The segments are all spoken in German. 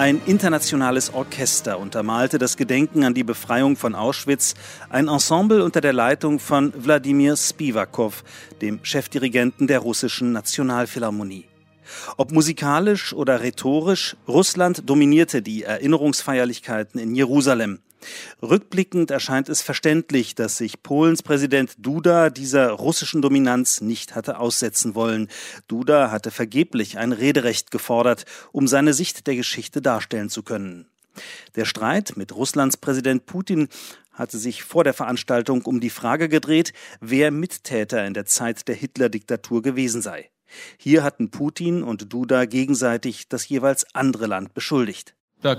Ein internationales Orchester untermalte das Gedenken an die Befreiung von Auschwitz, ein Ensemble unter der Leitung von Wladimir Spiwakow, dem Chefdirigenten der russischen Nationalphilharmonie. Ob musikalisch oder rhetorisch, Russland dominierte die Erinnerungsfeierlichkeiten in Jerusalem. Rückblickend erscheint es verständlich, dass sich Polens Präsident Duda dieser russischen Dominanz nicht hatte aussetzen wollen. Duda hatte vergeblich ein Rederecht gefordert, um seine Sicht der Geschichte darstellen zu können. Der Streit mit Russlands Präsident Putin hatte sich vor der Veranstaltung um die Frage gedreht, wer Mittäter in der Zeit der Hitler-Diktatur gewesen sei. Hier hatten Putin und Duda gegenseitig das jeweils andere Land beschuldigt.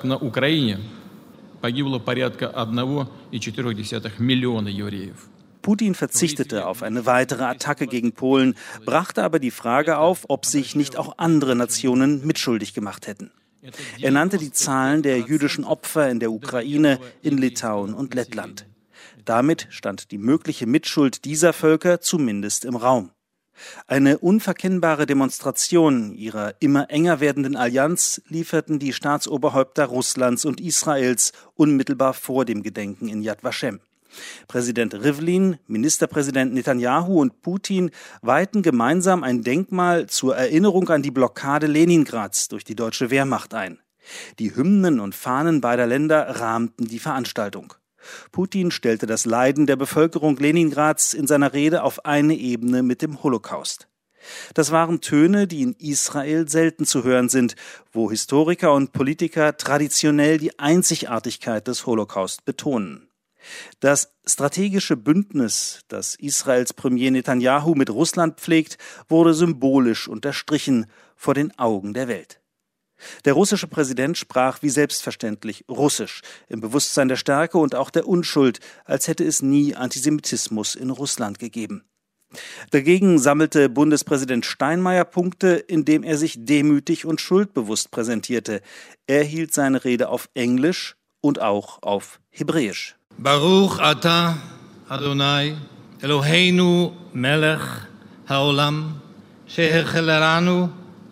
Putin verzichtete auf eine weitere Attacke gegen Polen, brachte aber die Frage auf, ob sich nicht auch andere Nationen mitschuldig gemacht hätten. Er nannte die Zahlen der jüdischen Opfer in der Ukraine, in Litauen und Lettland. Damit stand die mögliche Mitschuld dieser Völker zumindest im Raum. Eine unverkennbare Demonstration ihrer immer enger werdenden Allianz lieferten die Staatsoberhäupter Russlands und Israels unmittelbar vor dem Gedenken in Yad Vashem. Präsident Rivlin, Ministerpräsident Netanyahu und Putin weihten gemeinsam ein Denkmal zur Erinnerung an die Blockade Leningrads durch die deutsche Wehrmacht ein. Die Hymnen und Fahnen beider Länder rahmten die Veranstaltung. Putin stellte das Leiden der Bevölkerung Leningrads in seiner Rede auf eine Ebene mit dem Holocaust. Das waren Töne, die in Israel selten zu hören sind, wo Historiker und Politiker traditionell die Einzigartigkeit des Holocaust betonen. Das strategische Bündnis, das Israels Premier Netanyahu mit Russland pflegt, wurde symbolisch unterstrichen vor den Augen der Welt. Der russische Präsident sprach wie selbstverständlich Russisch, im Bewusstsein der Stärke und auch der Unschuld, als hätte es nie Antisemitismus in Russland gegeben. Dagegen sammelte Bundespräsident Steinmeier Punkte, indem er sich demütig und schuldbewusst präsentierte. Er hielt seine Rede auf Englisch und auch auf Hebräisch. Baruch Ata Adonai Eloheinu Melech Haolam Shehercheleranu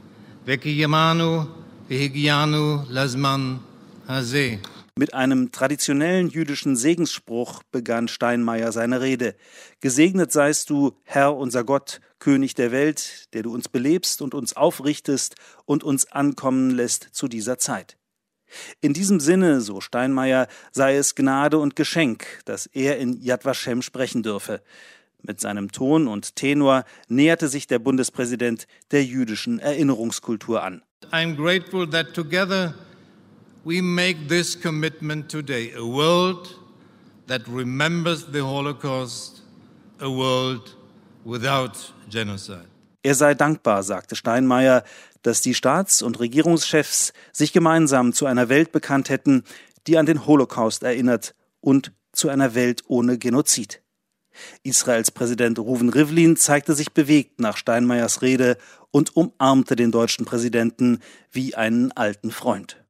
Vekiyamanu Vehigianu Lazman Hazeh. Mit einem traditionellen jüdischen Segensspruch begann Steinmeier seine Rede. Gesegnet seist du, Herr unser Gott, König der Welt, der du uns belebst und uns aufrichtest und uns ankommen lässt zu dieser Zeit. In diesem Sinne, so Steinmeier, sei es Gnade und Geschenk, dass er in Yad Vashem sprechen dürfe. Mit seinem Ton und Tenor näherte sich der Bundespräsident der jüdischen Erinnerungskultur an. I'm grateful that together we make this commitment today, a world that remembers the Holocaust, a world without genocide. Er sei dankbar, sagte Steinmeier, dass die Staats- und Regierungschefs sich gemeinsam zu einer Welt bekannt hätten, die an den Holocaust erinnert und zu einer Welt ohne Genozid. Israels Präsident Reuven Rivlin zeigte sich bewegt nach Steinmeiers Rede und umarmte den deutschen Präsidenten wie einen alten Freund.